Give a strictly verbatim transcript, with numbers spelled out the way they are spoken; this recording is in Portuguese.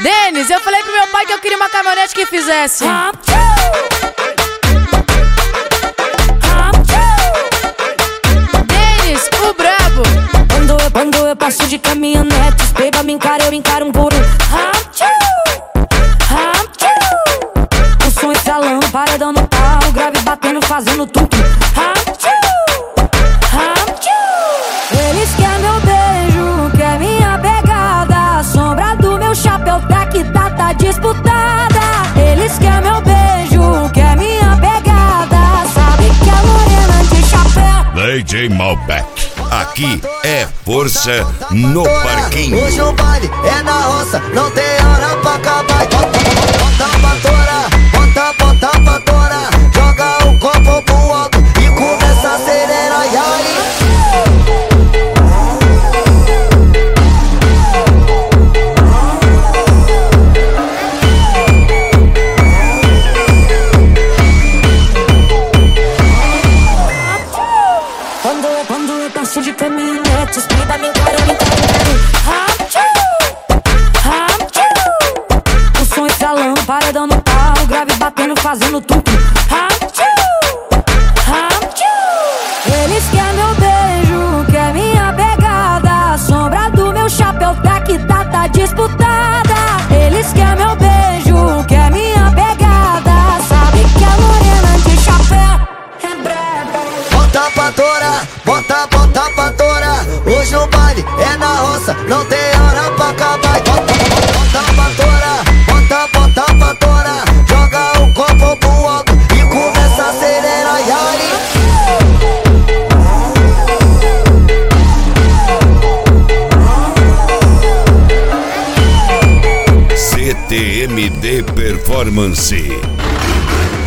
Denis, eu falei pro meu pai que eu queria uma caminhonete que fizesse. Denis, o brabo. Quando eu, quando eu passo de caminhonete, os peba me encaram, eu encaro um por um. O som estralando, paredão no pau, grave batendo, fazendo tudo. Eles querem meu beijo, quer minha pegada. A sombra do meu chapéu tá que tá, tá disputada. Eles querem meu beijo, quer minha pegada. Sabe que é morena de chapéu. D J Malbec, aqui é força no parquinho. Hoje o baile é na roça, não tem hora pra acabar. Bota pra torar, bota, bota pra torar. Joga o copo pro alto e começa a acelerar. E aí? Quando eu, quando eu passo de caminhonete, os peba me encaram, me encaram. O som estralando, paredão no pau, grave batendo, fazendo tudo. Eles querem meu beijo, quer minha pegada. A sombra do meu chapéu tá que tá, tá disputada. Eles querem meu beijo, quer minha pegada. Sabe que é morena de chapéu. É braba. Bota pra torar, bota, bota pra torar. Hoje o baile é na roça, não tem hora pra acabar. Bota, bota pra torar, bota, bota pra torar. Joga o copo pro alto e começa a acelerar. E aí? C T M D Performance.